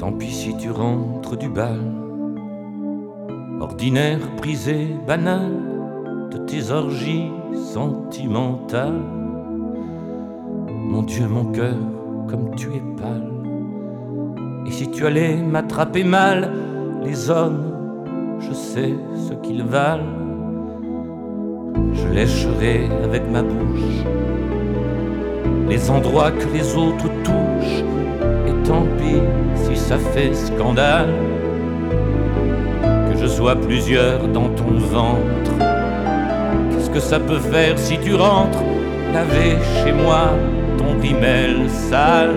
Tant pis si tu rentres du bal, ordinaire, brisé, banal, de tes orgies sentimentales. Mon Dieu, mon cœur, comme tu es pâle. Et si tu allais m'attraper mal, les hommes, je sais ce qu'ils valent. Je lécherai avec ma bouche les endroits que les autres touchent, et tant pis si ça fait scandale que je sois plusieurs dans ton ventre. Qu'est-ce que ça peut faire si tu rentres laver chez moi ton rimel sale?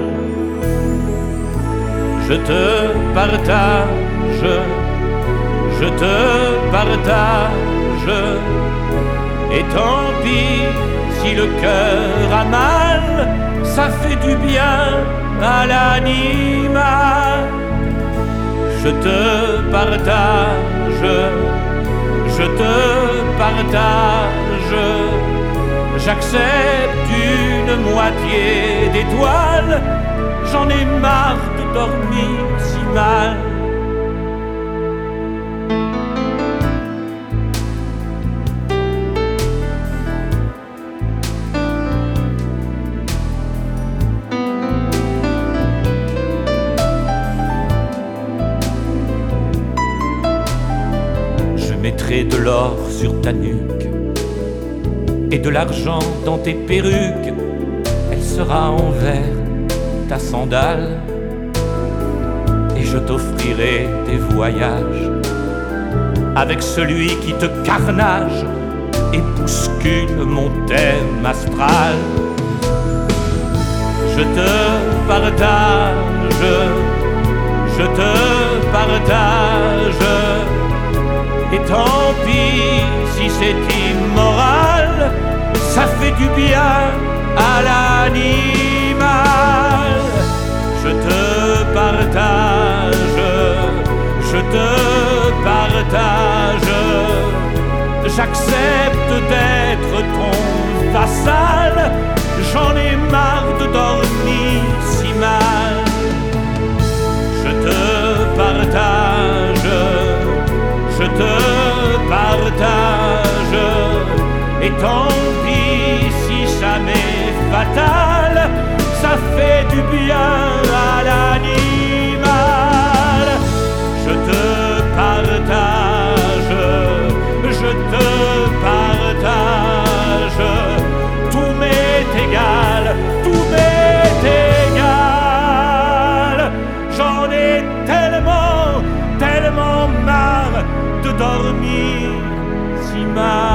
Je te partage, je te partage, et tant pis si le cœur a mal, ça fait du bien à l'animal. Je te partage, je te partage, j'accepte une moitié d'étoile, j'en ai marre de dormir si mal. Je mettrai de l'or sur ta nuque et de l'argent dans tes perruques, elle sera en verre ta sandale, et je t'offrirai des voyages avec celui qui te carnage et bouscule mon thème astral. Je te partage, je te partage, et tant pis si c'est immoral, ça fait du bien à l'animal. Je te partage, je te partage, j'accepte d'être ton vassal, j'en ai marre de dormir si mal. Je te partage, je te partage, et tant pis si ça m'est fatal, ça fait du bien à l'animal. Je te partage, je te partage, tout m'est égal, tout m'est égal. J'en ai tellement, tellement marre de dormir si mal.